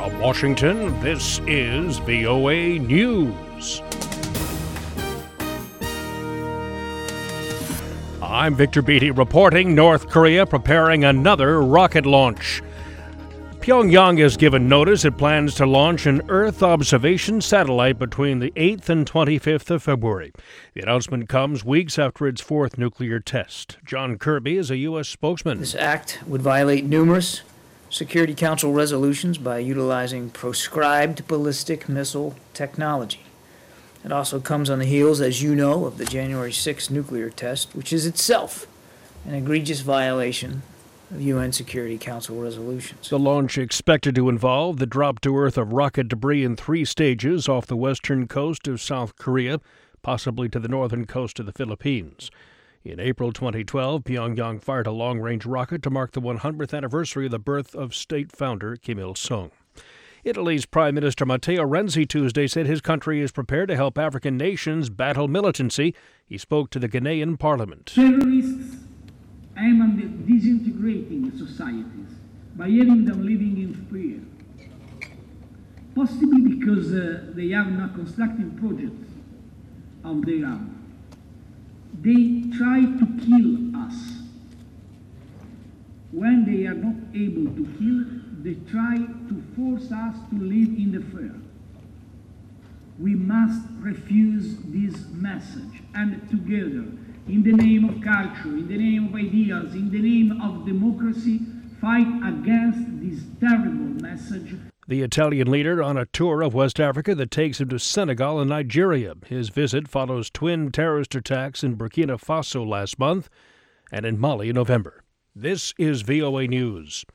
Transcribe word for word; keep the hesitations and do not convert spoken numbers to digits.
From Washington, this is V O A News. I'm Victor Beatty reporting North Korea preparing another rocket launch. Pyongyang has given notice it plans to launch an Earth observation satellite between the eighth and twenty-fifth of February. The announcement comes weeks after its fourth nuclear test. John Kirby is a U S spokesman. This act would violate numerous Security Council resolutions by utilizing proscribed ballistic missile technology. It also comes on the heels, as you know, of the January sixth nuclear test, which is itself an egregious violation of U N Security Council resolutions. The launch expected to involve the drop to Earth of rocket debris in three stages off the western coast of South Korea, possibly to the northern coast of the Philippines. In April twenty twelve, Pyongyang fired a long-range rocket to mark the one hundredth anniversary of the birth of state founder Kim Il-sung. Italy's Prime Minister Matteo Renzi Tuesday said his country is prepared to help African nations battle militancy. He spoke to the Ghanaian parliament. Terrorists aim at disintegrating societies by having them living in fear, possibly because uh, they have not constructed projects of their own. They try to kill us. When they are not able to kill, they try to force us to live in the fear. We must refuse this message and together, in the name of culture, in the name of ideals, in the name of democracy, fight against this terrible message. The Italian leader on a tour of West Africa that takes him to Senegal and Nigeria. His visit follows twin terrorist attacks in Burkina Faso last month and in Mali in November. This is V O A News.